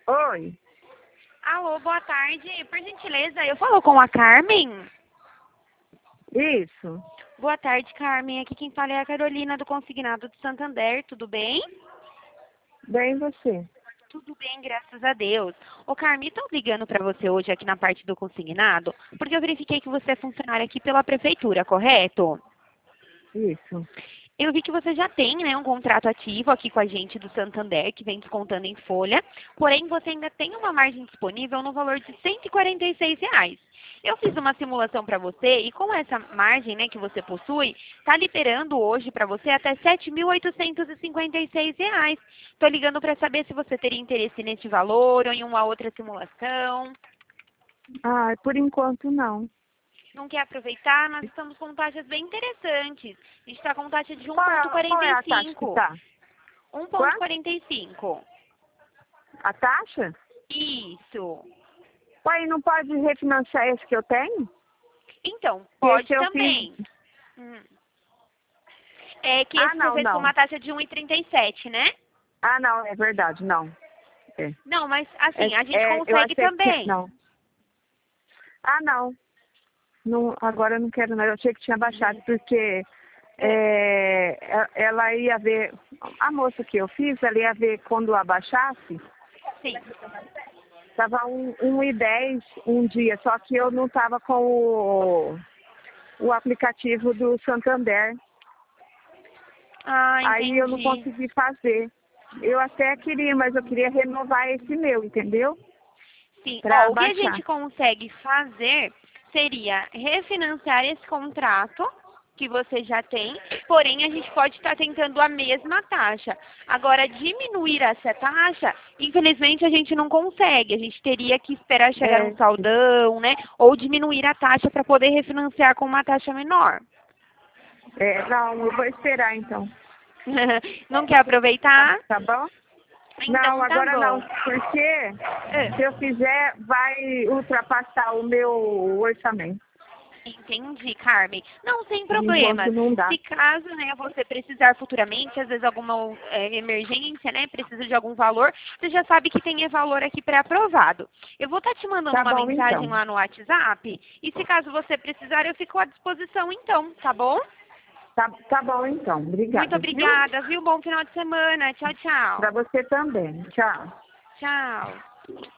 Oi, Alô, boa tarde. Por gentileza, eu falo com a Carmen? isso. Boa tarde, Carmen. Aqui quem fala é a Carolina do Consignado de Santander. Tudo bem? Bem você. Tudo bem, graças a Deus. Ô, Carmen, estou ligando para você hoje aqui na parte do consignado, porque eu verifiquei que você é funcionária aqui pela prefeitura, correto? Isso. Eu vi que você já tem, né, um contrato ativo aqui com a gente do Santander, que vem descontando em folha, porém você ainda tem uma margem disponível no valor de R$ 146. Eu fiz uma simulação para você e com essa margem, né, que você possui, está liberando hoje para você até R$ 7.856. Estou ligando para saber se você teria interesse nesse valor ou em uma outra simulação. Ah, por enquanto não. Não quer aproveitar? Nós estamos com taxas bem interessantes. A gente está com taxa de Qual é a taxa que 1,45. tá? Quanto? 1,45. A taxa? Isso. Ué, não pode refinanciar esse que eu tenho? Então, Esse pode eu fiz. também. Hum. É que Ah, esse você não, fez com não. uma taxa de 1,37, né? Ah, não, é verdade, não. É, Não, mas assim, a gente eu consegue achei que tinha, também. não. Ah, não. Não, agora eu não quero não. Eu achei que tinha baixado, porque É, ela ia ver, a moça que eu fiz, ela ia ver quando abaixasse, sim. estava 1,10 um dia, só que eu não estava com o aplicativo do Santander. Ah, Aí eu não entendi. consegui fazer. Eu até queria, mas eu queria renovar esse meu, entendeu? Sim. Para Ó, o que a baixar. gente consegue fazer seria refinanciar esse contrato que você já tem, porém a gente pode estar tentando a mesma taxa. Agora, diminuir essa taxa, infelizmente a gente não consegue. A gente teria que esperar chegar um É, saldão, né? Ou diminuir a taxa para poder refinanciar com uma taxa menor. não, eu vou esperar então. Não quer aproveitar? Tá bom? Não, Então tá agora não, bom. porque É. se eu fizer, vai ultrapassar o meu orçamento. Entendi, Carmen. Não, sem Por enquanto problemas. não dá. Se caso, né, você precisar futuramente, às vezes alguma emergência, né, precisa de algum valor, você já sabe que tem valor aqui pré-aprovado. Eu vou estar te mandando Tá uma bom mensagem então. lá no WhatsApp e se caso você precisar, eu fico à disposição então, tá bom? Tá bom então. Muito Obrigada, viu? obrigada, viu? Bom final de semana. Tchau, Para tchau. você também. Tchau. Tchau.